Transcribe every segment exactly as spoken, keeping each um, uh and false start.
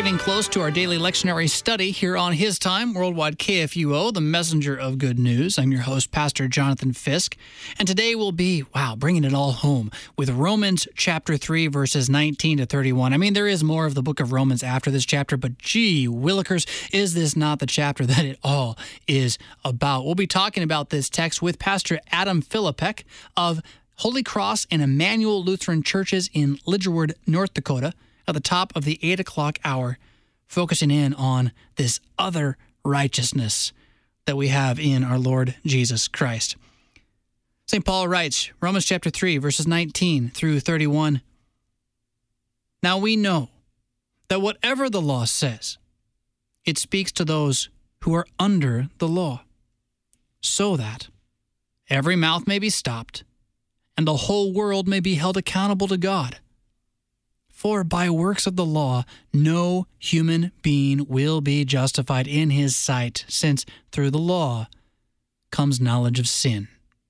getting close to our daily lectionary study here on His Time, Worldwide K F U O, the messenger of good news. I'm your host, Pastor Jonathan Fisk, and today we'll be, wow, bringing it all home with Romans chapter three, verses nineteen to thirty-one. I mean, there is more of the book of Romans after this chapter, but gee willikers, is this not the chapter that it all is about? We'll be talking about this text with Pastor Adam Philippek of Holy Cross and Emmanuel Lutheran Churches in Lidgerwood, North Dakota, at the top of the eight o'clock hour, focusing in on this other righteousness that we have in our Lord Jesus Christ. Saint Paul writes, Romans chapter three, verses nineteen through thirty-one, "Now we know that whatever the law says, it speaks to those who are under the law, so that every mouth may be stopped, and the whole world may be held accountable to God. For by works of the law, no human being will be justified in his sight, since through the law comes knowledge of sin.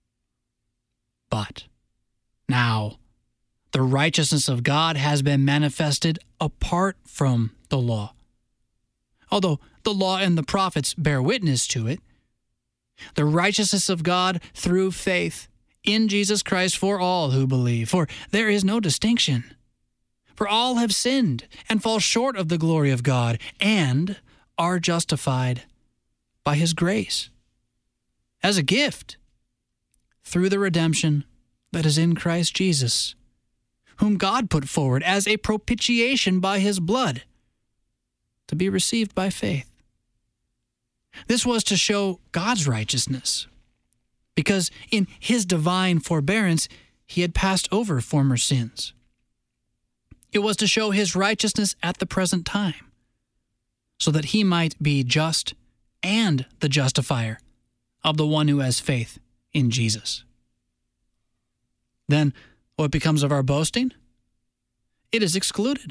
But now the righteousness of God has been manifested apart from the law. Although the law and the prophets bear witness to it, the righteousness of God through faith in Jesus Christ for all who believe. For there is no distinction. For all have sinned and fall short of the glory of God, and are justified by His grace as a gift through the redemption that is in Christ Jesus, whom God put forward as a propitiation by His blood, to be received by faith. This was to show God's righteousness, because in His divine forbearance He had passed over former sins. It was to show His righteousness at the present time, so that He might be just and the justifier of the one who has faith in Jesus. Then, what becomes of our boasting? It is excluded.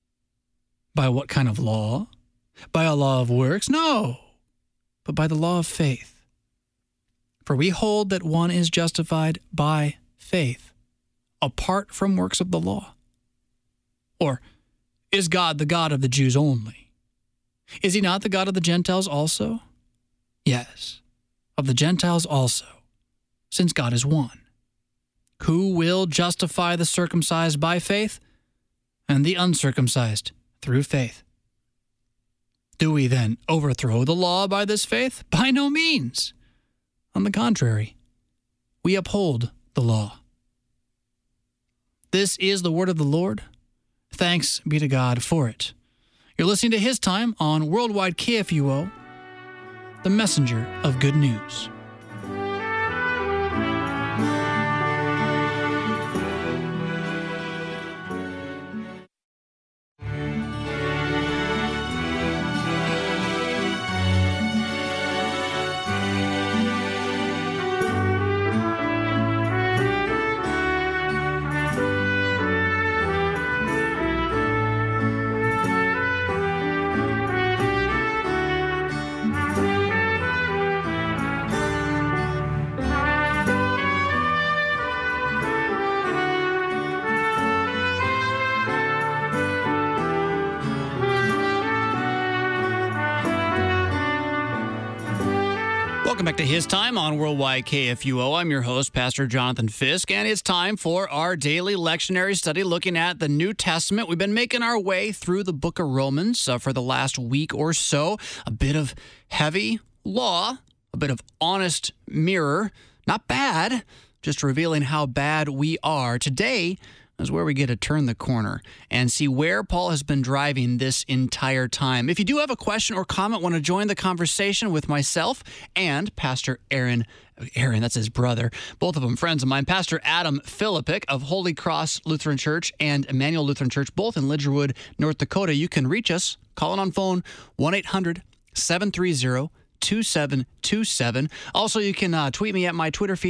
By what kind of law? By a law of works? No, but by the law of faith. For we hold that one is justified by faith, apart from works of the law. Or is God the God of the Jews only? Is He not the God of the Gentiles also? Yes, of the Gentiles also, since God is one. Who will justify the circumcised by faith, and the uncircumcised through faith? Do we then overthrow the law by this faith? By no means. On the contrary, we uphold the law. This is the word of the Lord. Thanks be to God for it. You're listening to His Time on Worldwide K F U O, the messenger of good news. Welcome back to His Time on Worldwide K F U O. I'm your host, Pastor Jonathan Fisk, and it's time for our daily lectionary study looking at the New Testament. We've been making our way through the book of Romans uh, for the last week or so. A bit of heavy law, a bit of honest mirror. Not bad, just revealing how bad we are. Today is where we get to turn the corner and see where Paul has been driving this entire time. If you do have a question or comment, want to join the conversation with myself and Pastor Aaron, Aaron, that's his brother, both of them friends of mine, Pastor Adam Philippek of Holy Cross Lutheran Church and Emmanuel Lutheran Church, both in Lidgerwood, North Dakota, you can reach us, calling on phone, one eight hundred seven three zero two seven two seven. Also, you can uh, tweet me at my Twitter feed. That's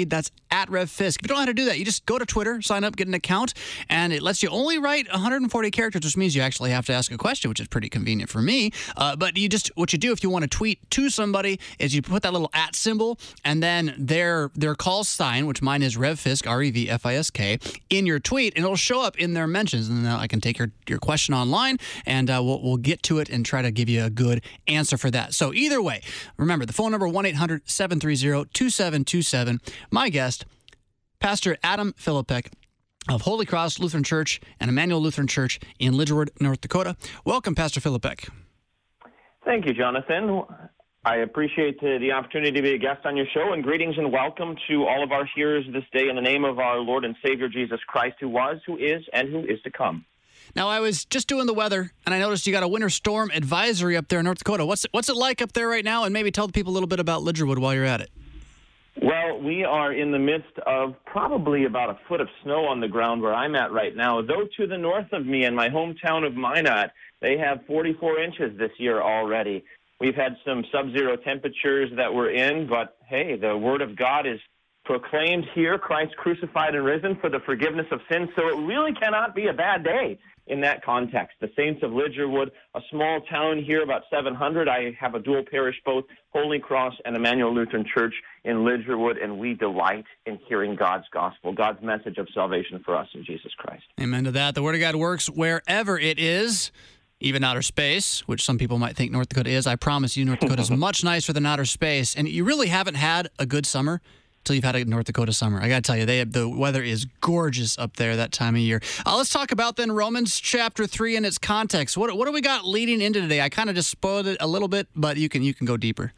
at Rev Fisk. If you don't know how to do that, you just go to Twitter, sign up, get an account, and it lets you only write one hundred forty characters, which means you actually have to ask a question, which is pretty convenient for me. Uh, but you just what you do if you want to tweet to somebody is you put that little at symbol and then their their call sign, which mine is Rev Fisk, R E V F I S K, in your tweet, and it'll show up in their mentions, and then I can take your, your question online, and uh, we'll, we'll get to it and try to give you a good answer for that. So either way, remember the phone number one eight hundred seven three zero two seven two seven. My guest, Pastor Adam Philippek of Holy Cross Lutheran Church and Emmanuel Lutheran Church in Lidgerwood, North Dakota. Welcome, Pastor Philippek. Thank you, Jonathan. I appreciate the, the opportunity to be a guest on your show, and greetings and welcome to all of our hearers this day in the name of our Lord and Savior Jesus Christ, who was, who is, and who is to come. Now, I was just doing the weather, and I noticed you got a winter storm advisory up there in North Dakota. What's it, what's it like up there right now? And maybe tell the people a little bit about Lidgerwood while you're at it. Well, we are in the midst of probably about a foot of snow on the ground where I'm at right now, though to the north of me in my hometown of Minot, they have forty-four inches this year already. We've had some sub-zero temperatures that we're in, but hey, the Word of God is proclaimed here, Christ crucified and risen for the forgiveness of sins, so it really cannot be a bad day in that context. The Saints of Lidgerwood, a small town here, about seven hundred. I have a dual parish, both Holy Cross and Emmanuel Lutheran Church in Lidgerwood, and we delight in hearing God's gospel, God's message of salvation for us in Jesus Christ. Amen to that. The Word of God works wherever it is. Even outer space, which some people might think North Dakota is. I promise you, North Dakota is much nicer than outer space. And you really haven't had a good summer until you've had a North Dakota summer. I got to tell you, they have, the weather is gorgeous up there that time of year. Uh, let's talk about then Romans chapter three and its context. What what do we got leading into today? I kind of just spoiled it a little bit, but you can you can go deeper.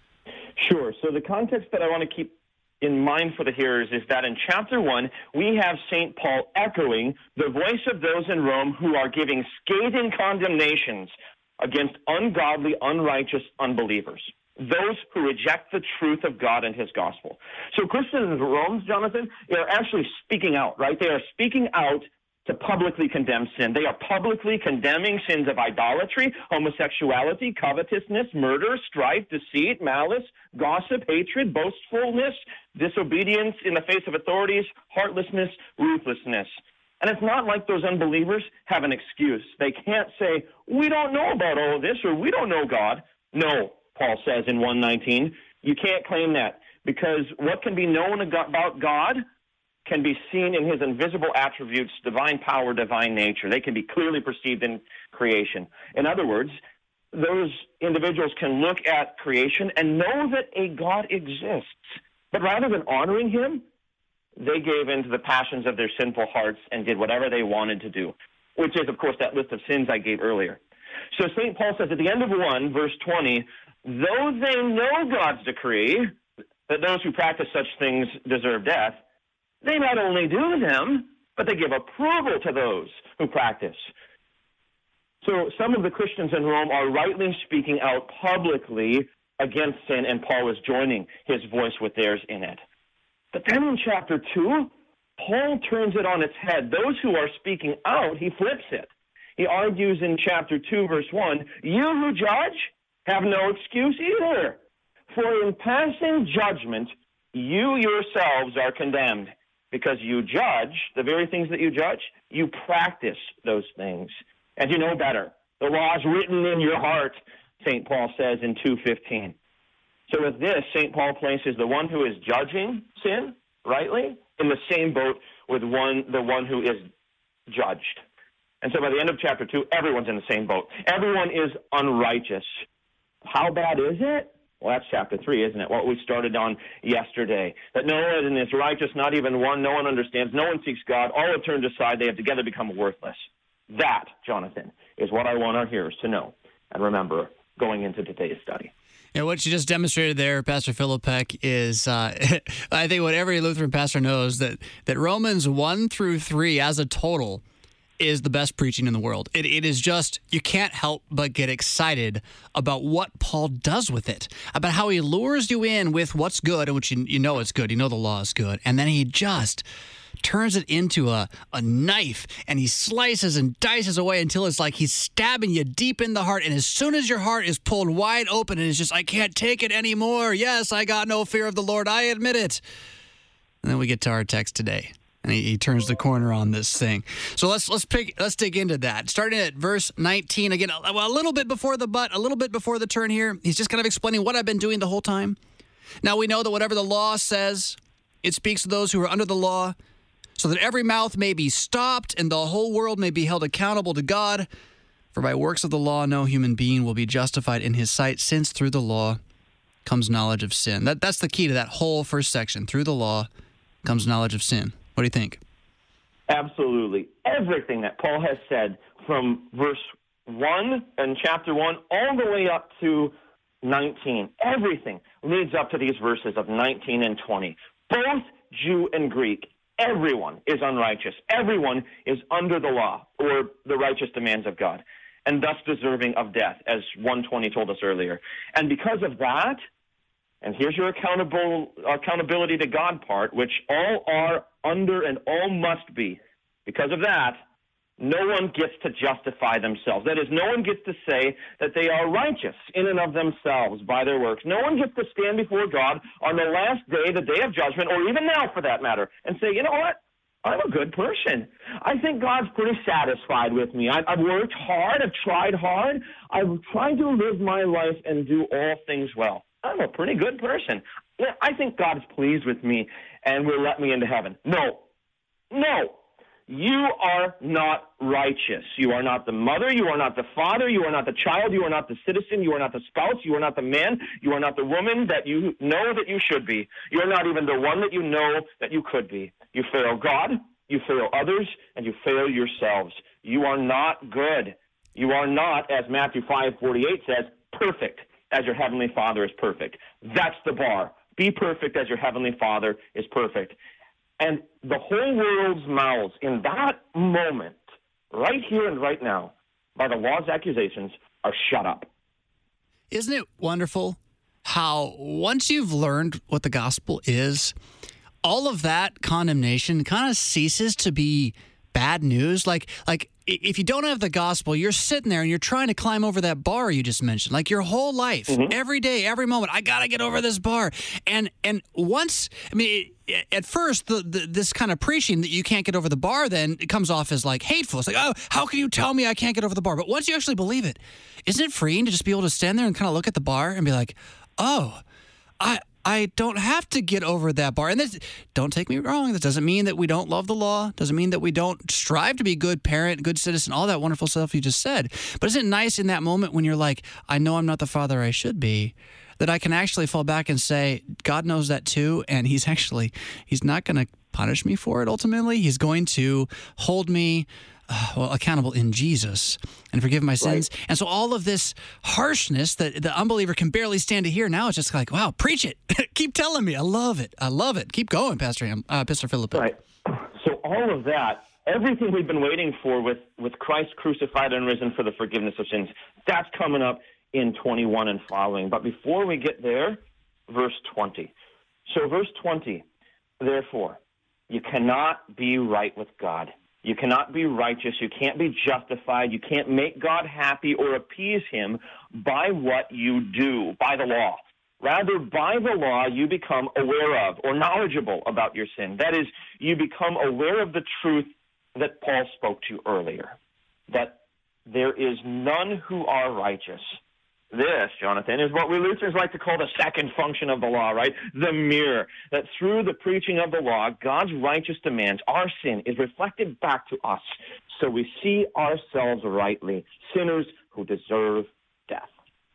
Sure. So the context that I want to keep in mind for the hearers is that in chapter one, we have Saint Paul echoing the voice of those in Rome who are giving scathing condemnations against ungodly, unrighteous unbelievers, those who reject the truth of God and his gospel. So Christians in Rome, Jonathan, they are actually speaking out, right? They are speaking out to publicly condemn sin. They are publicly condemning sins of idolatry, homosexuality, covetousness, murder, strife, deceit, malice, gossip, hatred, boastfulness, disobedience in the face of authorities, heartlessness, ruthlessness. And it's not like those unbelievers have an excuse. They can't say, we don't know about all of this, or we don't know God. No, Paul says in one nineteen, you can't claim that, because what can be known about God can be seen in his invisible attributes, divine power, divine nature. They can be clearly perceived in creation. In other words, those individuals can look at creation and know that a God exists. But rather than honoring him, they gave in to the passions of their sinful hearts and did whatever they wanted to do, which is, of course, that list of sins I gave earlier. So Saint Paul says at the end of one, verse twenty, though they know God's decree that those who practice such things deserve death, they not only do them, but they give approval to those who practice. So some of the Christians in Rome are rightly speaking out publicly against sin, and Paul is joining his voice with theirs in it. But then in chapter two, Paul turns it on its head. Those who are speaking out, he flips it. He argues in chapter two, verse one, you who judge have no excuse either. For in passing judgment, you yourselves are condemned, because you judge the very things that you judge, you practice those things. And you know better. The law is written in your heart, Saint Paul says in two fifteen. So with this, Saint Paul places the one who is judging sin rightly in the same boat with one the one who is judged. And so by the end of chapter two, everyone's in the same boat. Everyone is unrighteous. How bad is it? Well, that's chapter three, isn't it? What we started on yesterday. That no one is righteous, not even one. No one understands. No one seeks God. All have turned aside. They have together become worthless. That, Jonathan, is what I want our hearers to know and remember going into today's study. And what you just demonstrated there, Pastor Philippek, is uh, I think what every Lutheran pastor knows, that, that Romans one through three as a total is the best preaching in the world. It, it is just, you can't help but get excited about what Paul does with it, about how he lures you in with what's good, and which you, you know it's good, you know the law is good, and then he just turns it into a, a knife, and he slices and dices away until it's like he's stabbing you deep in the heart, and as soon as your heart is pulled wide open and it's just, I can't take it anymore, yes, I got no fear of the Lord, I admit it, And then we get to our text today. And he, he turns the corner on this thing. So let's let's pick let's dig into that. Starting at verse nineteen again, a, a little bit before the but, a little bit before the turn here. He's just kind of explaining what I've been doing the whole time. Now we know that whatever the law says, it speaks to those who are under the law, so that every mouth may be stopped and the whole world may be held accountable to God. For by works of the law, no human being will be justified in his sight, since through the law comes knowledge of sin. That that's the key to that whole first section. Through the law comes knowledge of sin. What do you think? Absolutely. Everything that Paul has said from verse one and chapter one all the way up to nineteen, everything leads up to these verses of nineteen and twenty. Both Jew and Greek, everyone is unrighteous. Everyone is under the law or the righteous demands of God, and thus deserving of death, as one twenty told us earlier. And because of that, and here's your accountable accountability to God part, which all are under and all must be. Because of that, no one gets to justify themselves. That is, no one gets to say that they are righteous in and of themselves by their works. No one gets to stand before God on the last day, the day of judgment, or even now for that matter, and say, you know what? I'm a good person. I think God's pretty satisfied with me. I, I've worked hard. I've tried hard. I've tried to live my life and do all things well. I'm a pretty good person. Yeah, I think God's pleased with me and will let me into heaven. No. No. You are not righteous. You are not the mother. You are not the father. You are not the child. You are not the citizen. You are not the spouse. You are not the man. You are not the woman that you know that you should be. You are not even the one that you know that you could be. You fail God, you fail others, and you fail yourselves. You are not good. You are not, as Matthew five forty-eight says, perfect as your heavenly Father is perfect. That's the bar. Be perfect as your heavenly Father is perfect. And the whole world's mouths in that moment, right here and right now, by the law's accusations, are shut up. Isn't it wonderful how once you've learned what the gospel is, all of that condemnation kind of ceases to be bad news? Like, like if you don't have the gospel, you're sitting there and you're trying to climb over that bar you just mentioned, like your whole life, mm-hmm. every day, every moment. I got to get over this bar. And and once, I mean, it, at first, the, the, this kind of preaching that you can't get over the bar, then it comes off as like hateful. It's like, oh, how can you tell me I can't get over the bar? But once you actually believe it, isn't it freeing to just be able to stand there and kind of look at the bar and be like, oh, I I don't have to get over that bar. And this, don't take me wrong. This doesn't mean that we don't love the law. Doesn't mean that we don't strive to be good parent, good citizen, all that wonderful stuff you just said. But isn't it nice in that moment when you're like, I know I'm not the father I should be, that I can actually fall back and say, God knows that too, and he's actually, he's not going to punish me for it ultimately. He's going to hold me Uh, well, accountable in Jesus and forgive my sins. Right. And so all of this harshness that the unbeliever can barely stand to hear, now it's just like, wow, preach it. Keep telling me. I love it. I love it. Keep going, Pastor Ham, uh, Pastor Philip. Right. So all of that, everything we've been waiting for with, with Christ crucified and risen for the forgiveness of sins, that's coming up in twenty-one and following. But before we get there, verse twenty. So verse twenty, therefore, you cannot be right with God. You cannot be righteous. You can't be justified. You can't make God happy or appease him by what you do, by the law. Rather, by the law, you become aware of or knowledgeable about your sin. That is, you become aware of the truth that Paul spoke to earlier, that there is none who are righteous. This, Jonathan, is what we Lutherans like to call the second function of the law, right? The mirror. That through the preaching of the law, God's righteous demands, our sin, is reflected back to us, so we see ourselves rightly, sinners who deserve death.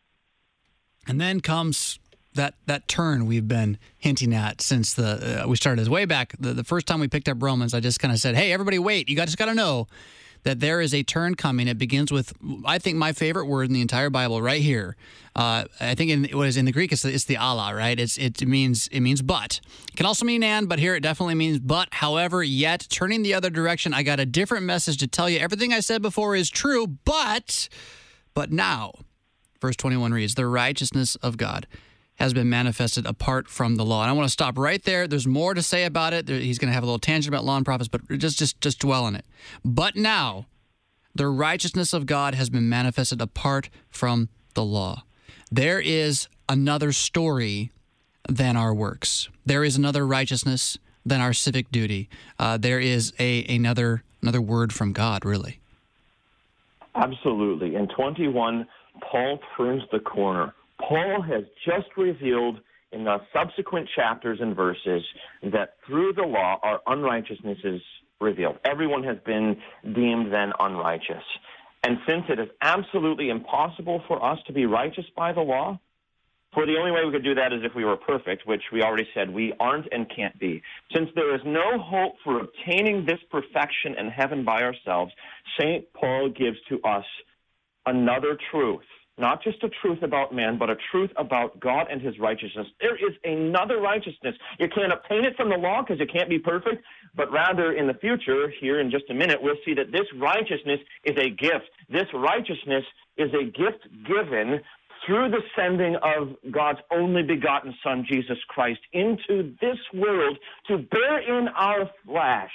And then comes that that turn we've been hinting at since the uh, we started way back. The, the first time we picked up Romans, I just kind of said, hey, everybody wait. You guys just got to know that there is a turn coming. It begins with, I think, my favorite word in the entire Bible right here. Uh, I think in, it was in the Greek, it's the, it's the alla, right? It's, it means it means but. It can also mean and, but here it definitely means but. However, yet, turning the other direction, I got a different message to tell you. Everything I said before is true, but, but now, verse twenty-one reads, the righteousness of God has been manifested apart from the law. And I want to stop right there. There's more to say about it. There, he's going to have a little tangent about law and prophets, but just, just, just dwell on it. But now, the righteousness of God has been manifested apart from the law. There is another story than our works. There is another righteousness than our civic duty. Uh, there is a another another word from God, really. Absolutely. In twenty-one, Paul turns the corner. Paul has just revealed in the subsequent chapters and verses that through the law our unrighteousness is revealed. Everyone has been deemed then unrighteous. And since it is absolutely impossible for us to be righteous by the law, for the only way we could do that is if we were perfect, which we already said we aren't and can't be. Since there is no hope for obtaining this perfection in heaven by ourselves, Saint Paul gives to us another truth. Not just a truth about man, but a truth about God and his righteousness. There is another righteousness. You can't obtain it from the law because you can't be perfect, but rather in the future, here in just a minute, we'll see that this righteousness is a gift. This righteousness is a gift given through the sending of God's only begotten Son, Jesus Christ, into this world to bear in our flesh,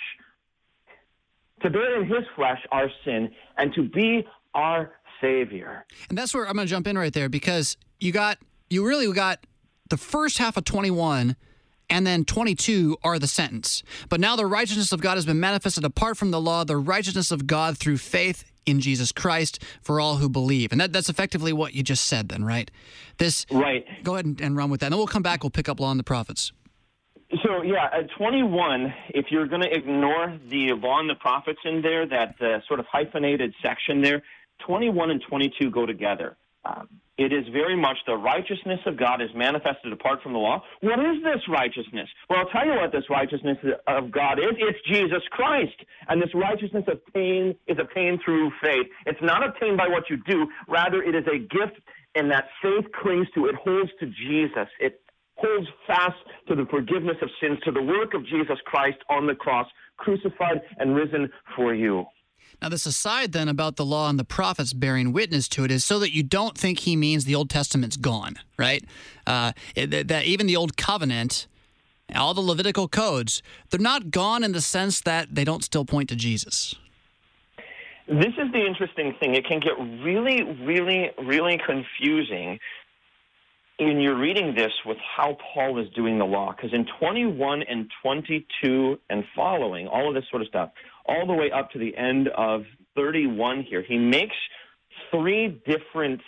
to bear in his flesh our sin, and to be our Savior. And that's where I'm going to jump in right there, because you got you really got the first half of twenty-one, and then twenty-two are the sentence. But now the righteousness of God has been manifested apart from the law, the righteousness of God through faith in Jesus Christ for all who believe. And that, that's effectively what you just said then, right? This Right. Go ahead and, and run with that. And then we'll come back, we'll pick up law and the prophets. So, yeah, at twenty-one, if you're going to ignore the law and the prophets in there, that uh, sort of hyphenated section there, twenty-one and twenty-two go together. Um, it is very much the righteousness of God is manifested apart from the law. What is this righteousness? Well, I'll tell you what this righteousness of God is. It's Jesus Christ. And this righteousness obtained is obtained through faith. It's not obtained by what you do. Rather, it is a gift, and that faith clings to, it holds to Jesus. It holds fast to the forgiveness of sins, to the work of Jesus Christ on the cross, crucified and risen for you. Now, this aside then about the law and the prophets bearing witness to it is so that you don't think he means the Old Testament's gone, right? Uh, that, that even the Old Covenant, all the Levitical codes, they're not gone in the sense that they don't still point to Jesus. This is the interesting thing. It can get really, really, really confusing when you're reading this with how Paul is doing the law. Because in twenty-one and twenty-two and following, all of this sort of stuff, all the way up to the end of thirty-one here, he makes three different,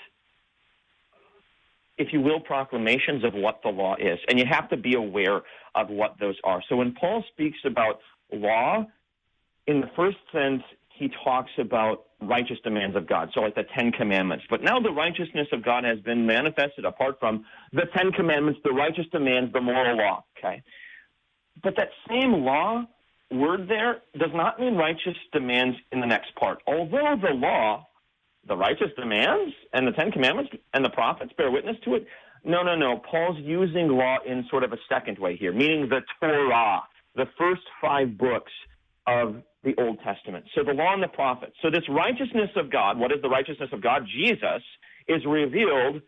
if you will, proclamations of what the law is. And you have to be aware of what those are. So when Paul speaks about law, in the first sense, he talks about righteous demands of God, so like the Ten Commandments. But now the righteousness of God has been manifested apart from the Ten Commandments, the righteous demands, the moral law, okay? But that same law word there does not mean righteous demands in the next part. Although the law, the righteous demands, and the Ten Commandments and the prophets bear witness to it, no, no, no. Paul's using law in sort of a second way here, meaning the Torah, the first five books of the Old Testament. So the law and the prophets. So this righteousness of God, what is the righteousness of God? Jesus is revealed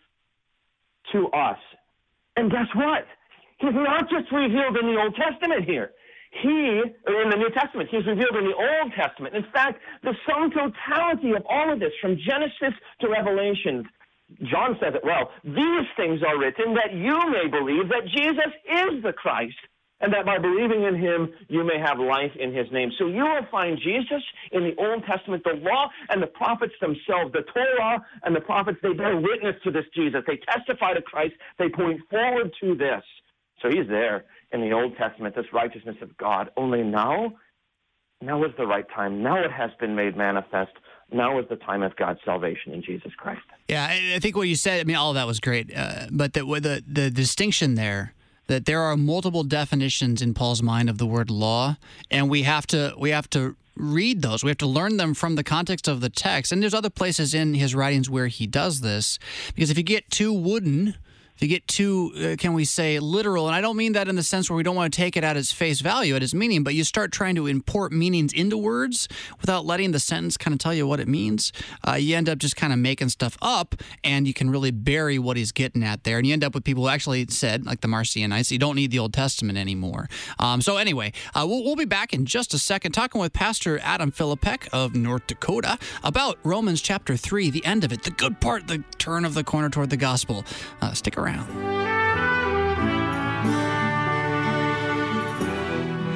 to us. And guess what? He's not just revealed in the Old Testament here. He, in the New Testament, he's revealed in the Old Testament. In fact, the sum totality of all of this, from Genesis to Revelation, John says it well, these things are written that you may believe that Jesus is the Christ, and that by believing in him, you may have life in his name. So you will find Jesus in the Old Testament, the law and the prophets themselves, the Torah and the prophets, they bear witness to this Jesus. They testify to Christ. They point forward to this. So he's there in the Old Testament, this righteousness of God. Only now, now is the right time. Now it has been made manifest. Now is the time of God's salvation in Jesus Christ. Yeah, I, I think what you said, I mean, all of that was great. Uh, but the, the, the distinction there, that there are multiple definitions in Paul's mind of the word law, and we have to we have to read those. We have to learn them from the context of the text. And there's other places in his writings where he does this, because if you get too wooden, if you get too, uh, can we say, literal, and I don't mean that in the sense where we don't want to take it at its face value, at its meaning, but you start trying to import meanings into words without letting the sentence kind of tell you what it means, uh, you end up just kind of making stuff up, and you can really bury what he's getting at there. And you end up with people who actually said, like the Marcionites, you don't need the Old Testament anymore. Um, so anyway, uh, we'll, we'll be back in just a second talking with Pastor Adam Philippek of North Dakota about Romans chapter three, the end of it, the good part, the turn of the corner toward the gospel. Uh, stick around.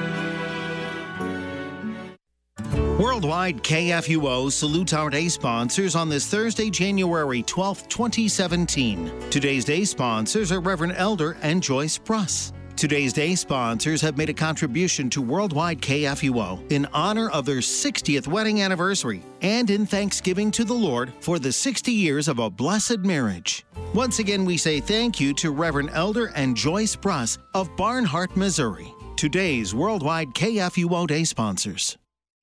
Worldwide K F U O salutes our day sponsors on this Thursday, January twelfth, twenty seventeen. Today's day sponsors are Reverend Elder and Joyce Bruss. Today's day sponsors have made a contribution to Worldwide K F U O in honor of their sixtieth wedding anniversary and in thanksgiving to the Lord for the sixty years of a blessed marriage. Once again, we say thank you to Reverend Elder and Joyce Bruss of Barnhart, Missouri. Today's Worldwide K F U O Day sponsors.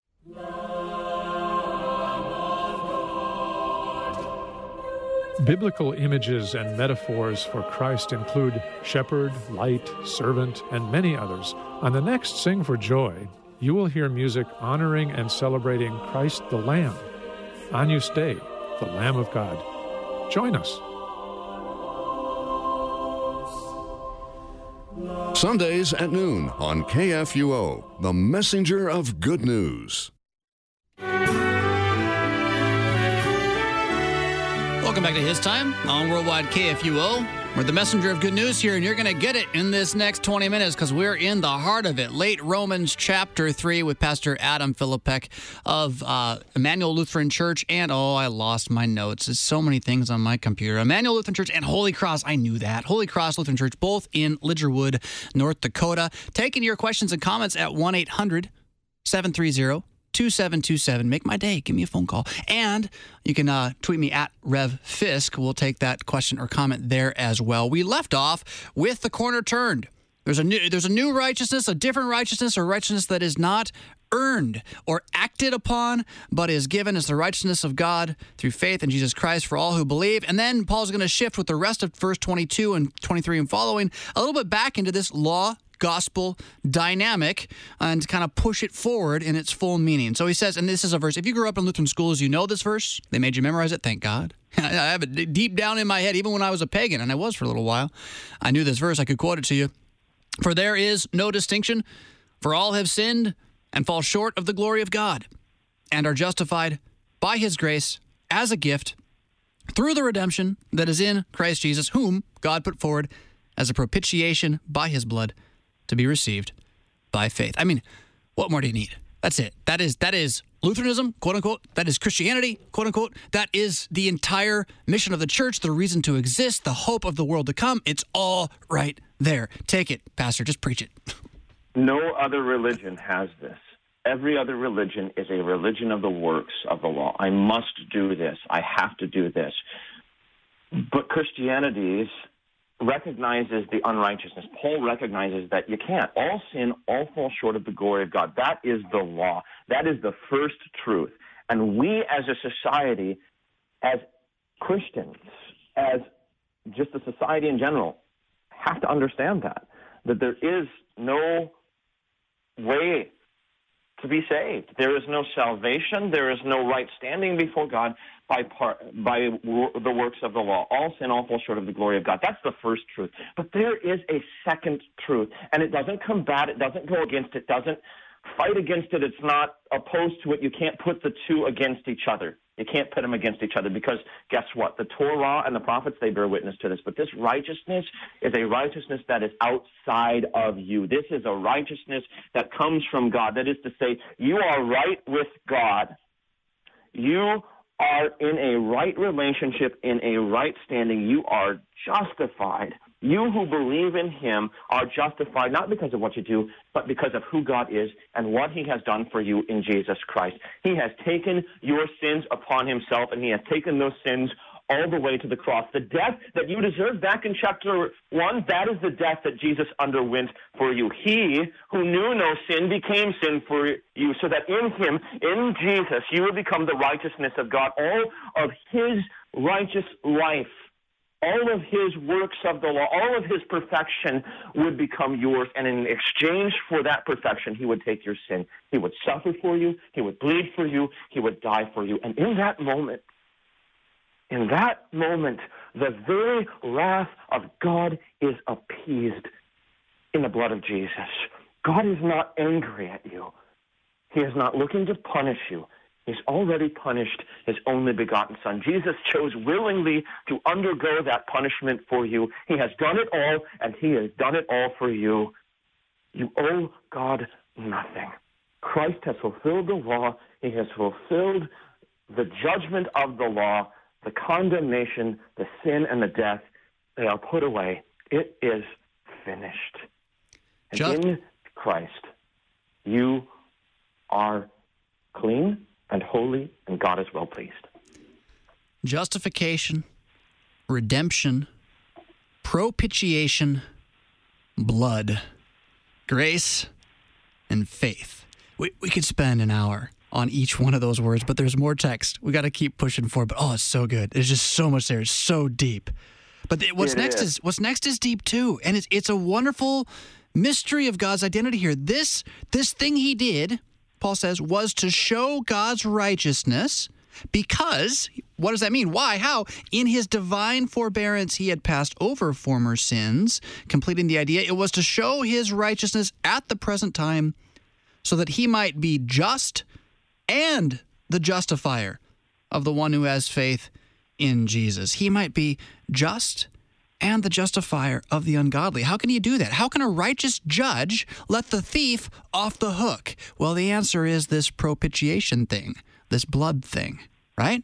Biblical images and metaphors for Christ include shepherd, light, servant, and many others. On the next Sing for Joy, you will hear music honoring and celebrating Christ the Lamb. Agnus Dei, the Lamb of God. Join us. Sundays at noon on K F U O, the messenger of good news. Welcome back to His Time on Worldwide K F U O. We're the messenger of good news here, and you're going to get it in this next twenty minutes because we're in the heart of it. Late Romans chapter three with Pastor Adam Philippek of uh, Emmanuel Lutheran Church. And, oh, I lost my notes. There's so many things on my computer. Emmanuel Lutheran Church and Holy Cross. I knew that. Holy Cross Lutheran Church, both in Lidgerwood, North Dakota. Taking your questions and comments at one eight hundred seven three zero two seven two seven. Make my day. Give me a phone call. And you can uh, tweet me at Rev Fisk. We'll take that question or comment there as well. We left off with the corner turned. There's a new, there's a new righteousness, a different righteousness, or righteousness that is not earned or acted upon, but is given as the righteousness of God through faith in Jesus Christ for all who believe. And then Paul's going to shift with the rest of verse twenty-two and twenty-three and following a little bit back into this law gospel dynamic and kind of push it forward in its full meaning. So he says, and this is a verse, if you grew up in Lutheran schools, you know this verse. They made you memorize it, thank God. I have it deep down in my head, even when I was a pagan, and I was for a little while. I knew this verse, I could quote it to you. For there is no distinction, for all have sinned and fall short of the glory of God, and are justified by his grace as a gift through the redemption that is in Christ Jesus, whom God put forward as a propitiation by his blood, to be received by faith. I mean, what more do you need? That's it. That is that is Lutheranism, quote unquote. That is Christianity, quote unquote. That is the entire mission of the church, the reason to exist, the hope of the world to come. It's all right there. Take it, Pastor. Just preach it. No other religion has this. Every other religion is a religion of the works of the law. I must do this. I have to do this. But Christianity's recognizes the unrighteousness. Paul recognizes that you can't. All sin, all fall short of the glory of God. That is the law. That is the first truth. And we as a society, as Christians, as just a society in general, have to understand that, that there is no way to be saved. There is no salvation. There is no right standing before God by part, by wor- the works of the law. All sin, all fall short of the glory of God. That's the first truth. But there is a second truth, and it doesn't combat it, doesn't go against it, doesn't fight against it. It's not opposed to it. You can't put the two against each other. You can't put them against each other because guess what? The Torah and the prophets, they bear witness to this. But this righteousness is a righteousness that is outside of you. This is a righteousness that comes from God. That is to say, you are right with God. You are in a right relationship, in a right standing. You are justified. You who believe in him are justified not because of what you do, but because of who God is and what he has done for you in Jesus Christ. He has taken your sins upon himself, and he has taken those sins all the way to the cross. The death that you deserve back in chapter one, that is the death that Jesus underwent for you. He who knew no sin became sin for you, so that in him, in Jesus, you will become the righteousness of God. All of his righteous life, all of his works of the law, all of his perfection would become yours. And in exchange for that perfection, he would take your sin. He would suffer for you. He would bleed for you. He would die for you. And in that moment, in that moment, the very wrath of God is appeased in the blood of Jesus. God is not angry at you. He is not looking to punish you. He's already punished his only begotten Son. Jesus chose willingly to undergo that punishment for you. He has done it all, and he has done it all for you. You owe God nothing. Christ has fulfilled the law He has fulfilled the judgment of the law, the condemnation, the sin, and the death. They are put away. It is finished. And Just- in Christ, you are clean and holy, and God is well pleased. Justification, redemption, propitiation, blood, grace, and faith. We we could spend an hour on each one of those words, but there's more text. We got to keep pushing forward. But oh, it's so good. There's just so much there. It's so deep. But the, what's It next is. is what's next is deep too, and it's it's a wonderful mystery of God's identity here. This this thing he did, Paul says, was to show God's righteousness. Because, what does that mean? Why? How? In his divine forbearance, he had passed over former sins, completing the idea. It was to show his righteousness at the present time so that he might be just and the justifier of the one who has faith in Jesus. He might be just and the justifier of the ungodly. How can he do that? How can a righteous judge let the thief off the hook? Well, the answer is this propitiation thing. This blood thing, right?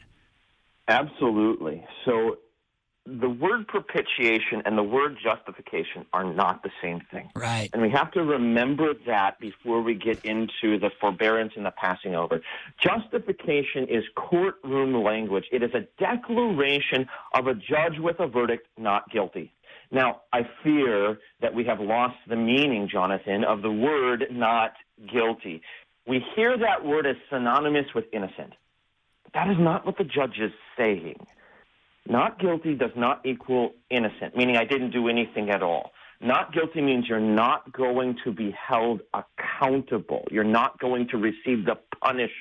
Absolutely. So the word propitiation and the word justification are not the same thing. Right. And we have to remember that before we get into the forbearance and the passing over. Justification is courtroom language. It is a declaration of a judge with a verdict, not guilty. Now, I fear that we have lost the meaning, Jonathan, of the word not guilty. We hear that word as synonymous with innocent. But that is not what the judge is saying. Not guilty does not equal innocent, meaning I didn't do anything at all. Not guilty means you're not going to be held accountable. You're not going to receive the punishment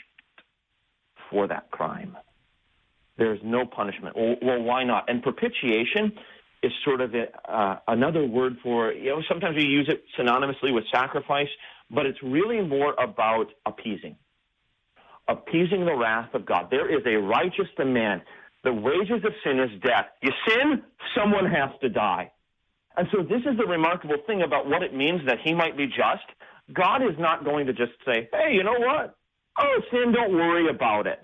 for that crime. There's no punishment. Well, well why not? And propitiation is sort of a, uh, another word for, you know, sometimes we use it synonymously with sacrifice, but it's really more about appeasing, appeasing the wrath of God. There is a righteous demand. The wages of sin is death. You sin, someone has to die. And so this is the remarkable thing about what it means that he might be just. God is not going to just say, hey, you know what? Oh, sin, don't worry about it.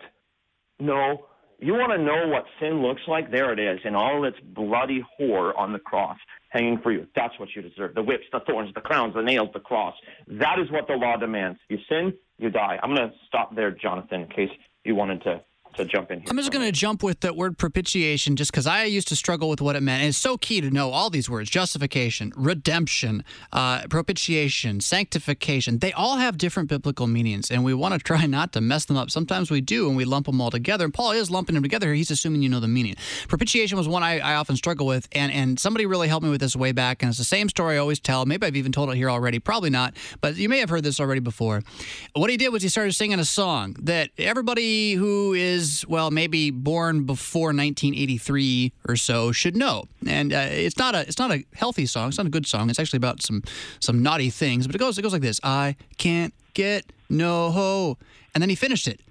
No, you want to know what sin looks like? There it is in all its bloody horror on the cross, hanging for you. That's what you deserve. The whips, the thorns, the crowns, the nails, the cross. That is what the law demands. You sin, you die. I'm going to stop there, Jonathan, in case you wanted to to jump in here. I'm just going to jump with that word propitiation just because I used to struggle with what it meant. And it's so key to know all these words: justification, redemption, uh, propitiation, sanctification. They all have different biblical meanings, and we want to try not to mess them up. Sometimes we do, and we lump them all together. And Paul is lumping them together here. He's assuming you know the meaning. Propitiation was one I, I often struggle with, and, and somebody really helped me with this way back, and it's the same story I always tell. Maybe I've even told it here already. Probably not, but you may have heard this already before. What he did was he started singing a song that everybody who is well, maybe born before nineteen eighty-three or so should know. And uh, it's not a it's not a healthy song. It's not a good song. It's actually about some some naughty things. But it goes it goes like this: I can't get no ho. And then he finished it: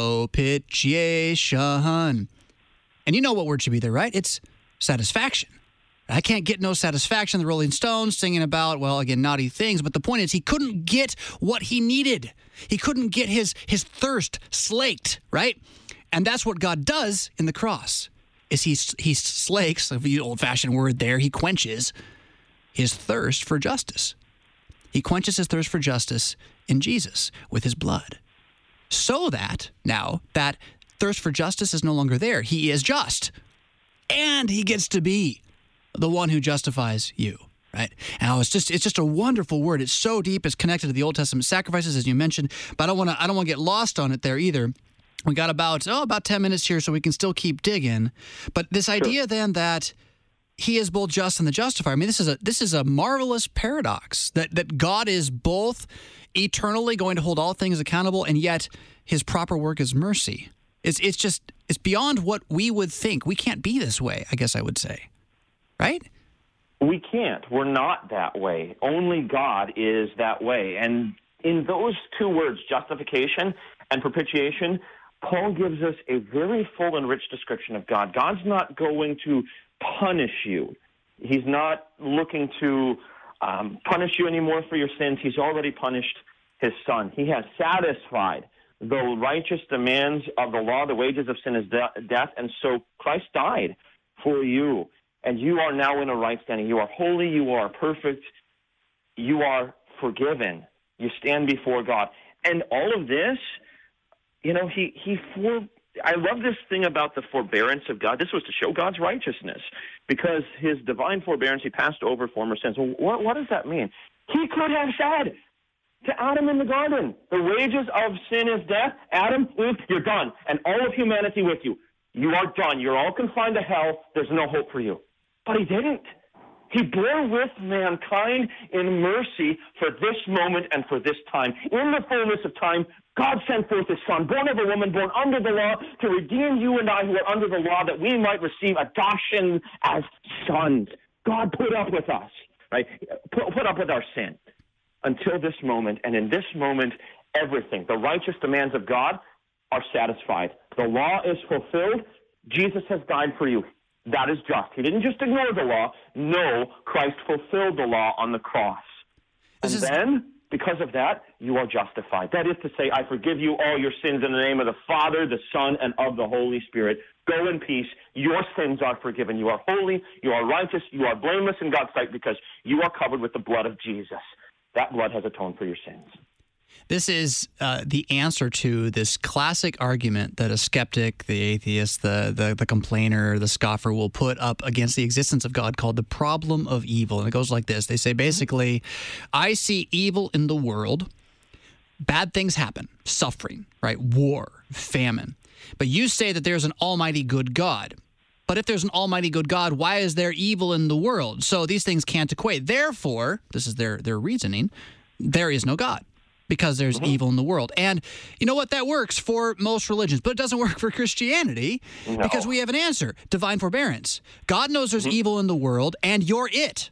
propitiation. And you know what word should be there, right? It's satisfaction. I can't get no satisfaction. The Rolling Stones singing about, well, again, naughty things. But the point is, he couldn't get what he needed. He couldn't get his his thirst slaked, right? And that's what God does in the cross, is he, he slakes, the old-fashioned word there, he quenches his thirst for justice. He quenches his thirst for justice in Jesus with his blood. So that, now, that thirst for justice is no longer there. He is just. And he gets to be the one who justifies you, right? Now, it's just it's just a wonderful word. It's so deep. It's connected to the Old Testament sacrifices, as you mentioned. But I don't want to I don't want to get lost on it there either. We got about, oh, about ten minutes here, so we can still keep digging. But this idea then that he is both just and the justifier. I mean, this is a this is a marvelous paradox, that that God is both eternally going to hold all things accountable, and yet his proper work is mercy. It's it's just, it's beyond what we would think. We can't be this way, I guess I would say. Right? We can't. We're not that way. Only God is that way. And in those two words, justification and propitiation, Paul gives us a very full and rich description of God. God's not going to punish you. He's not looking to um, punish you anymore for your sins. He's already punished his son. He has satisfied the righteous demands of the law. The wages of sin is de- death, and so Christ died for you, and you are now in a right standing. You are holy, you are perfect, you are forgiven. You stand before God. And all of this, you know, he, he for, I love this thing about the forbearance of God. This was to show God's righteousness, because his divine forbearance, he passed over former sins. Well, what, what does that mean? He could have said to Adam in the garden, the wages of sin is death. Adam, Eve, you're done. And all of humanity with you. You are done. You're all confined to hell. There's no hope for you. But he didn't. He bore with mankind in mercy for this moment and for this time. In the fullness of time, God sent forth his Son, born of a woman, born under the law, to redeem you and I who are under the law, that we might receive adoption as sons. God put up with us, right? Put, put up with our sin until this moment. And in this moment, everything, the righteous demands of God are satisfied. The law is fulfilled. Jesus has died for you. That is just. He didn't just ignore the law. No, Christ fulfilled the law on the cross. This and is... then, because of that, you are justified. That is to say, I forgive you all your sins in the name of the Father, the Son, and of the Holy Spirit. Go in peace. Your sins are forgiven. You are holy. You are righteous. You are blameless in God's sight because you are covered with the blood of Jesus. That blood has atoned for your sins. This is uh, the answer to this classic argument that a skeptic, the atheist, the, the the complainer, the scoffer will put up against the existence of God, called the problem of evil. And it goes like this. They say, basically, I see evil in the world. Bad things happen, suffering, right? War, famine. But you say that there's an almighty good God. But if there's an almighty good God, why is there evil in the world? So these things can't equate. Therefore, this is their, their reasoning, there is no God, because there's mm-hmm. evil in the world. And you know what? That works for most religions, but it doesn't work for Christianity no. because we have an answer: divine forbearance. God knows there's mm-hmm. evil in the world, and you're it.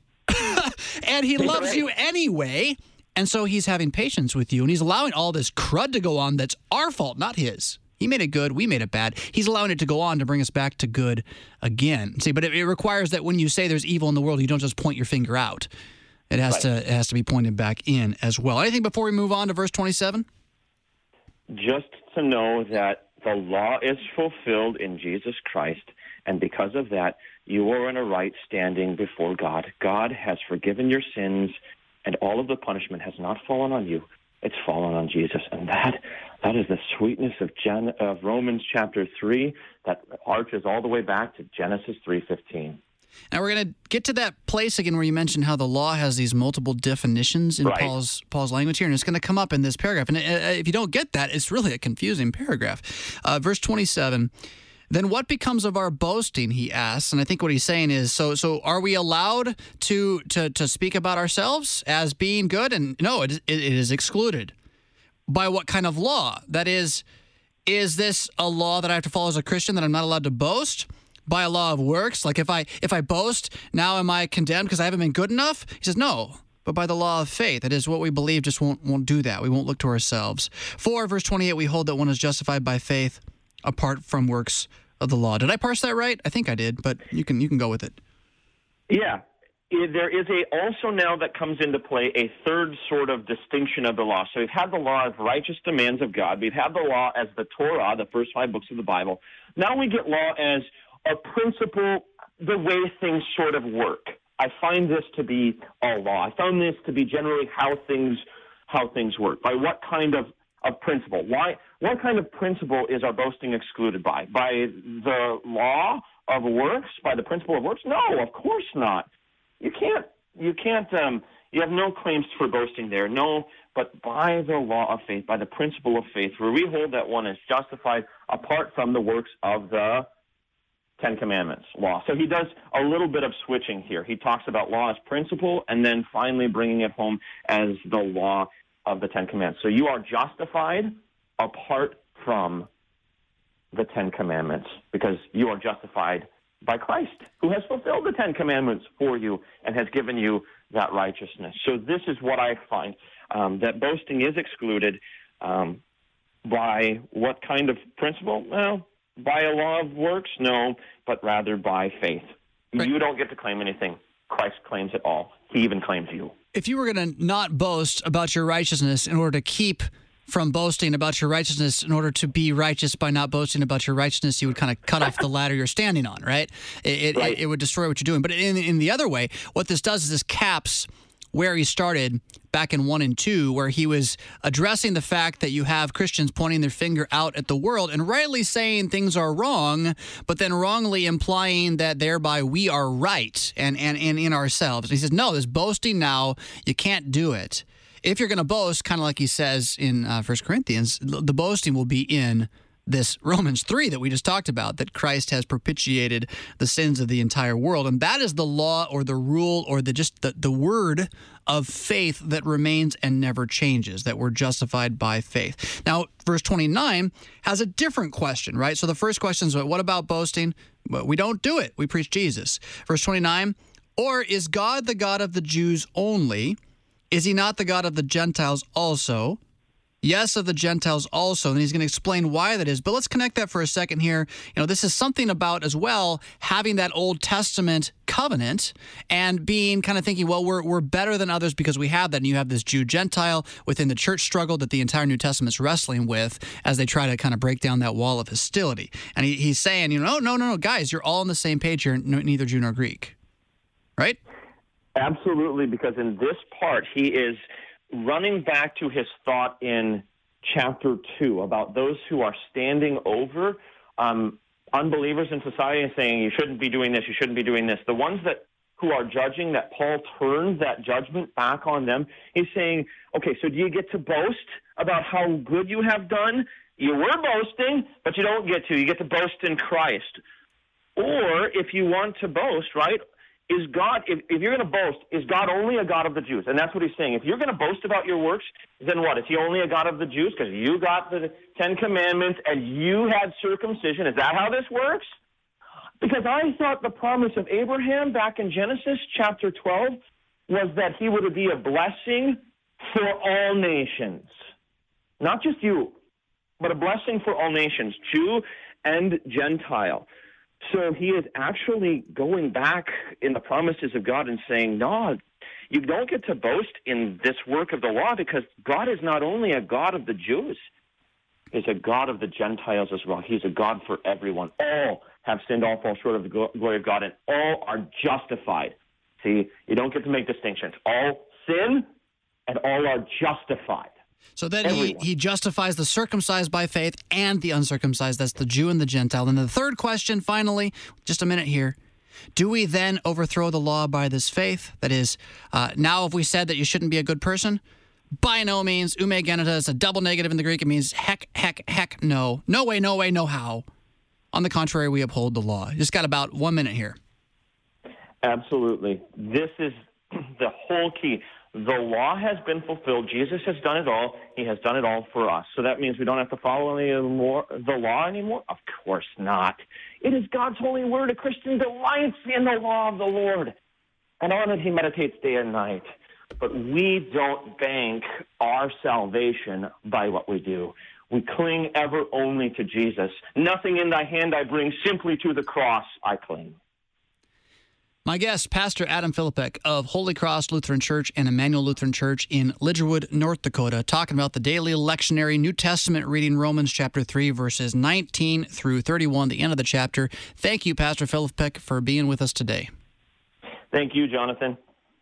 And he loves you anyway, and so he's having patience with you, and he's allowing all this crud to go on that's our fault, not his. He made it good, we made it bad. He's allowing it to go on to bring us back to good again. See, but it, it requires that when you say there's evil in the world, you don't just point your finger out. It has right. to it has to be pointed back in as well. Anything before we move on to verse twenty-seven? Just to know that the law is fulfilled in Jesus Christ, and because of that, you are in a right standing before God. God has forgiven your sins, and all of the punishment has not fallen on you. It's fallen on Jesus, and that that is the sweetness of, Gen, of Romans chapter three that arches all the way back to Genesis three fifteen. Now we're going to get to that place again where you mentioned how the law has these multiple definitions in right. Paul's Paul's language here, and it's going to come up in this paragraph. And if you don't get that, it's really a confusing paragraph. Uh, verse twenty-seven. Then what becomes of our boasting, he asks. And I think what he's saying is, so so are we allowed to to, to speak about ourselves as being good? And no, it, it is excluded. By what kind of law? That is, is this a law that I have to follow as a Christian that I'm not allowed to boast? By a law of works? Like if I if I boast, now am I condemned because I haven't been good enough? He says, no. But by the law of faith. That is, what we believe just won't won't do that. We won't look to ourselves. For, verse twenty-eight, we hold that one is justified by faith apart from works of the law. Did I parse that right? I think I did, but you can you can go with it. Yeah. There is a also now that comes into play a third sort of distinction of the law. So we've had the law of righteous demands of God. We've had the law as the Torah, the first five books of the Bible. Now we get law as a principle, the way things sort of work. I find this to be a law. I found this to be generally how things how things work. By what kind of, of principle? Why? What kind of principle is our boasting excluded by? By the law of works? By the principle of works? No, of course not. You can't. You can't. Um, you have no claims for boasting there. No, but by the law of faith, by the principle of faith, where we hold that one is justified apart from the works of the Ten Commandments law. So he does a little bit of switching here. He talks about law as principle and then finally bringing it home as the law of the Ten Commandments. So you are justified apart from the Ten Commandments because you are justified by Christ, who has fulfilled the Ten Commandments for you and has given you that righteousness. So this is what I find, um, that boasting is excluded um, by what kind of principle? Well, by a law of works? No, but rather by faith. Right. You don't get to claim anything. Christ claims it all. He even claims you. If you were going to not boast about your righteousness in order to keep from boasting about your righteousness. In order to be righteous by not boasting about your righteousness, you would kind of cut off the ladder you're standing on, right? It, it, right. it, it would destroy what you're doing. But in, in the other way, what this does is this caps where he started back in one and two, where he was addressing the fact that you have Christians pointing their finger out at the world and rightly saying things are wrong, but then wrongly implying that thereby we are right and, and, and in ourselves. He says, no, this boasting now, you can't do it. If you're going to boast, kind of like he says in uh, First Corinthians, the boasting will be in this Romans three that we just talked about, that Christ has propitiated the sins of the entire world. And that is the law or the rule or the just the, the word of faith that remains and never changes, that we're justified by faith. Now, verse twenty-nine has a different question, right? So the first question is, what about boasting? Well, we don't do it. We preach Jesus. Verse twenty-nine, or is God the God of the Jews only? Is he not the God of the Gentiles also? Yes, of the Gentiles also. And he's going to explain why that is. But let's connect that for a second here. You know, this is something about as well having that Old Testament covenant and being kind of thinking, well, we're we're better than others because we have that. And you have this Jew-Gentile within the church struggle that the entire New Testament's wrestling with as they try to kind of break down that wall of hostility. And he, he's saying, you know, no, no, no, guys, you're all on the same page here, neither Jew nor Greek. Right? Absolutely, because in this part, he is running back to his thought in chapter two about those who are standing over um, unbelievers in society and saying, you shouldn't be doing this, you shouldn't be doing this. The ones that who are judging, that Paul turns that judgment back on them, he's saying, okay, so do you get to boast about how good you have done? You were boasting, but you don't get to. You get to boast in Christ. Or if you want to boast, right, is God, if, if you're going to boast, is God only a God of the Jews? And that's what he's saying. If you're going to boast about your works, then what? Is he only a God of the Jews because you got the Ten Commandments and you had circumcision? Is that how this works? Because I thought the promise of Abraham back in Genesis chapter twelve was that he would be a blessing for all nations. Not just you, but a blessing for all nations, Jew and Gentile. So he is actually going back in the promises of God and saying, no, you don't get to boast in this work of the law because God is not only a God of the Jews, he's a God of the Gentiles as well. He's a God for everyone. All have sinned, all fall short of the glory of God, and all are justified. See, you don't get to make distinctions. All sin and all are justified. So then he, he justifies the circumcised by faith and the uncircumcised. That's the Jew and the Gentile. And the third question, finally, just a minute here. Do we then overthrow the law by this faith? That is, uh, now if we said that you shouldn't be a good person, by no means, ume genita is a double negative in the Greek. It means heck, heck, heck, no. No way, no way, no how. On the contrary, we uphold the law. You just got about one minute here. Absolutely. This is the whole key. The law has been fulfilled. Jesus has done it all. He has done it all for us. So that means we don't have to follow any more the law anymore? Of course not. It is God's holy word. A Christian delights in the law of the Lord, and on it he meditates day and night. But we don't bank our salvation by what we do. We cling ever only to Jesus. Nothing in thy hand I bring, simply to the cross I cling. My guest, Pastor Adam Philippek of Holy Cross Lutheran Church and Emmanuel Lutheran Church in Lidgerwood, North Dakota, talking about the daily lectionary New Testament reading, Romans chapter three, verses nineteen through thirty-one, the end of the chapter. Thank you, Pastor Philippek, for being with us today. Thank you, Jonathan.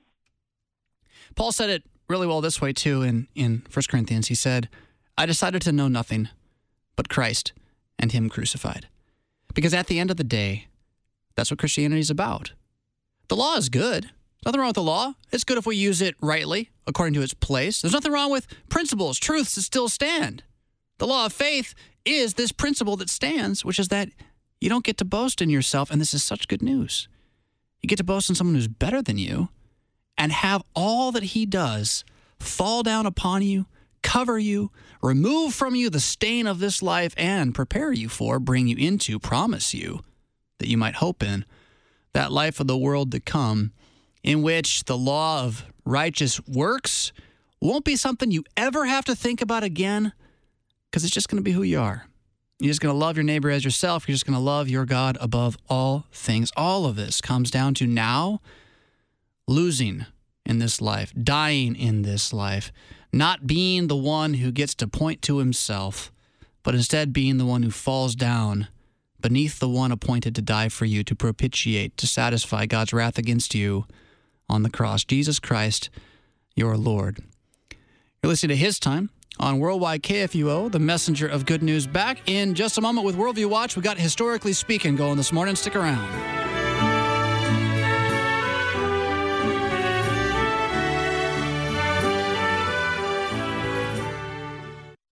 Paul said it really well this way, too, in, in First Corinthians. He said, I decided to know nothing but Christ and him crucified. Because at the end of the day, that's what Christianity is about. The law is good. Nothing wrong with the law. It's good if we use it rightly, according to its place. There's nothing wrong with principles, truths that still stand. The law of faith is this principle that stands, which is that you don't get to boast in yourself, and this is such good news. You get to boast in someone who's better than you and have all that he does fall down upon you, cover you, remove from you the stain of this life, and prepare you for, bring you into, promise you that you might hope in that life of the world to come, in which the law of righteous works won't be something you ever have to think about again, because it's just going to be who you are. You're just going to love your neighbor as yourself. You're just going to love your God above all things. All of this comes down to now losing in this life, dying in this life, not being the one who gets to point to himself, but instead being the one who falls down beneath the one appointed to die for you, to propitiate, to satisfy God's wrath against you on the cross, Jesus Christ, your Lord. You're listening to His Time on Worldwide K F U O, the messenger of good news. Back in just a moment with Worldview Watch. We got Historically Speaking going this morning. Stick around.